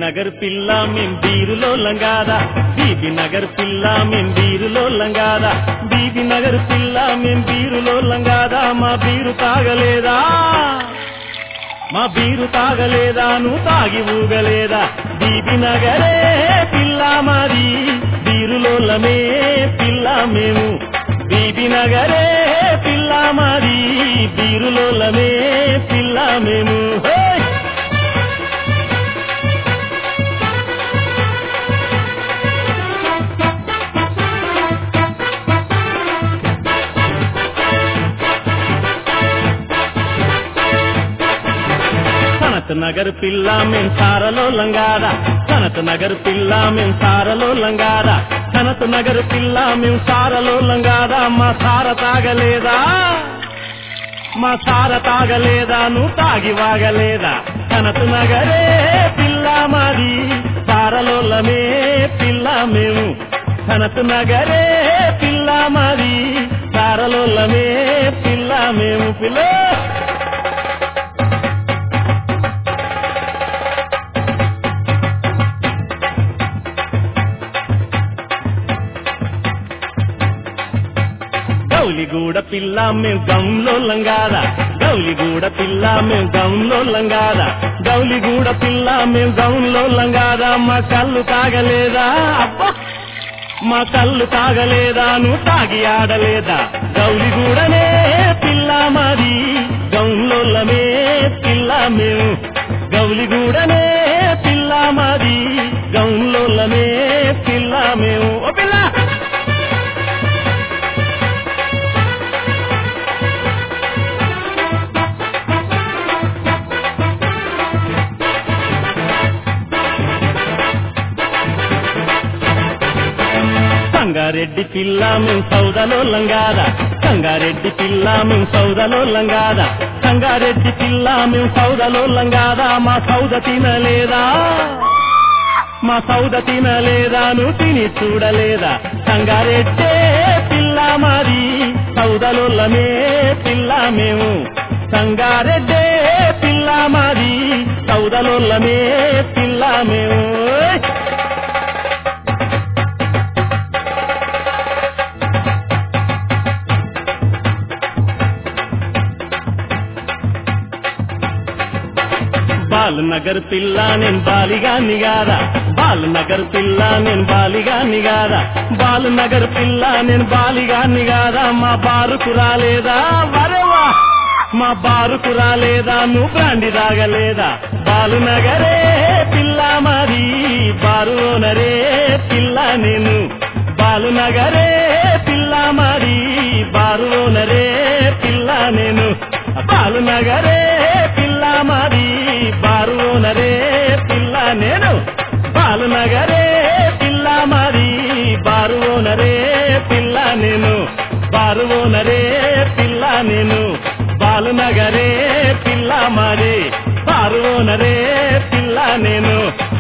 నగర్ పిల్ల మేం బీరులో లంగాదా బీబీ నగర్ పిల్ల మేం బీరులో లంగాదా బీబీ నగర్ పిల్ల మేం బీరులో లంగాదా మా బీరు తాగలేదా మా బీరు తాగలేదా నువ్వు తాగి ఊగలేదా బీబీ నగరే పిల్ల మాది బీరులోలమే పిల్ల మేము బీబీ నగరే పిల్ల మాది బీరులోలమే పిల్ల మేము నగర్ పిల్ల మేం సారలో లంగాదా సనత్ నగర్ పిల్ల మేం సారలో లంగాదా సనత్ నగర్ పిల్ల మేం సారలో లంగాదా మా సార తాగలేదా మా సార తాగలేదా నువ్వు తాగి వాగలేదా సనత్ నగరే పిల్ల మాది సారలోలమే పిల్ల మేము సనత్ నగరే పిల్ల మాది సారలోలమే పిల్ల మేము పిల్ల గౌలిగూడ పిల్ల మేం గంలో లంగాదా గౌలిగూడ పిల్ల మేం గంలో లంగాదా గౌలిగూడ పిల్ల మేం గంలో లంగాదా మా కళ్ళు తాగలేదా అబ్బా మా కళ్ళు తాగలేదా నువ్వు తాగి ఆడలేదా గౌలిగూడనే పిల్ల మాది గంలోలమే పిల్ల మేము గౌలిగూడనే పిల్ల మాది గంలోలమే పిల్ల మేము ఓ పిల్ల సంగారెడ్డి పిల్ల మేం సౌదలో లంగాదా సంగారెడ్డి పిల్ల మేం సౌదలో లంగాదా సంగారెడ్డి పిల్ల మేం సౌదలో లంగాదా మా సౌద తినలేదా మా సౌద తినలేదా నువ్వు తిని చూడలేదా సంగారెడ్డే పిల్ల మాది సౌదలోలమే పిల్ల మేము సంగారెడ్డే పిల్ల మాది సౌదలోలమే పిల్ల మేము బాలనగర్ పిల్ల నేను బాలిగా నిగాదా బాలనగర్ పిల్ల నేను బాలిగా నిగాదా బాలనగర్ పిల్ల నేను బాలిగా నిగాదా మా బారుకు రాలేదా వరేవా మా బారుకు రాలేదా నువ్వు బ్రాండి తాగలేదా బాలునగరే పిల్ల మాది బారునరే పిల్ల నేను బాలునగరే పిల్ల మాది బారునరే పిల్ల నేను బాలునగరే పిల్ల మాది బారునరే పిల్ల నేను బాలునగరే పిల్ల మాది బారునరే పిల్ల నేను బారునరే పిల్ల నేను బాలునగరే పిల్ల మాది బారునరే పిల్ల నేను